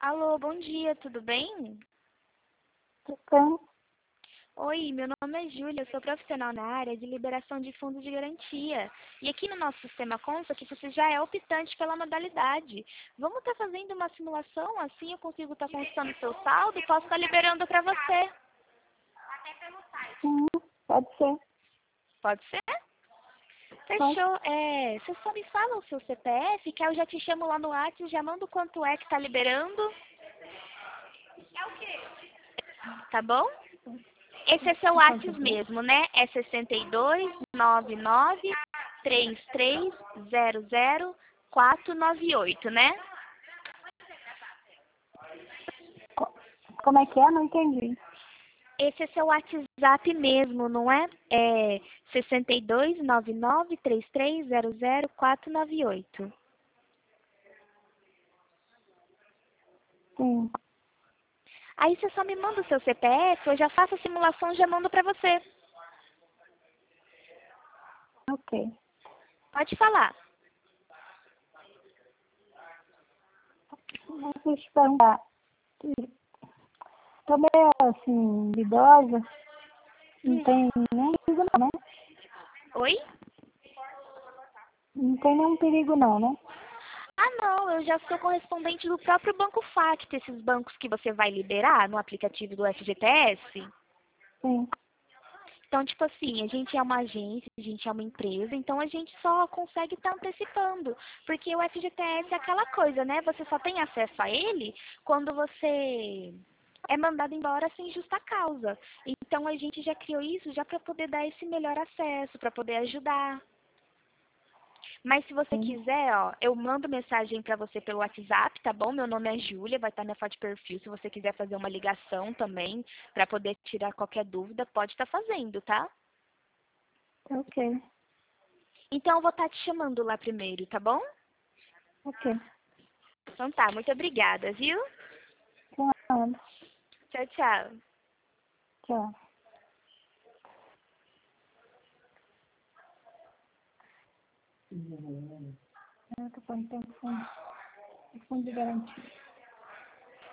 Alô, bom dia, tudo bem? Tudo bem? Oi, meu nome é Júlia, eu sou profissional na área de liberação de fundos de garantia. E aqui no nosso sistema consta que você já é optante pela modalidade. Vamos estar fazendo uma simulação, assim eu consigo estar consultando o seu saldo e posso estar liberando para você. Sim, pode ser. Pode ser? Pode. Fechou. Você só me fala o seu CPF, que aí eu já te chamo lá no WhatsApp e já mando quanto é que está liberando. Tá bom? Esse é seu Pode WhatsApp ser. mesmo, né? É 629933000498, né? Co- Como é que é? Não entendi. Esse é seu WhatsApp mesmo, não é? É 629933000498. Sim, Aí você só me manda o seu CPF, eu já faço a simulação e já mando pra você. ok. Pode falar. Mas deixa eu te perguntar. Tô meio assim, idosa, não Hum. tem nem perigo não, né? Oi? Não tem nenhum perigo não, né? Ah, não, eu já sou correspondente do próprio Banco Facto, esses bancos que você vai liberar no aplicativo do FGTS. Sim, Então, tipo assim, a gente é uma agência, a gente é uma empresa, então a gente só consegue estar antecipando. Porque o FGTS é aquela coisa, né? Você só tem acesso a ele quando você é mandado embora sem justa causa. Então, a gente já criou isso já para poder dar esse melhor acesso, para poder ajudar. Mas se você sim. quiser, ó, eu mando mensagem pra você pelo WhatsApp, tá bom? Meu nome é Júlia, vai estar minha foto de perfil. Se você quiser fazer uma ligação também, pra poder tirar qualquer dúvida, pode estar fazendo, tá? Ok, Então eu vou estar te chamando lá primeiro, tá bom? ok. Então tá, muito obrigada, viu? Claro. Tchau, tchau. Tchau. Eu tô falando, tem fundo de garantia.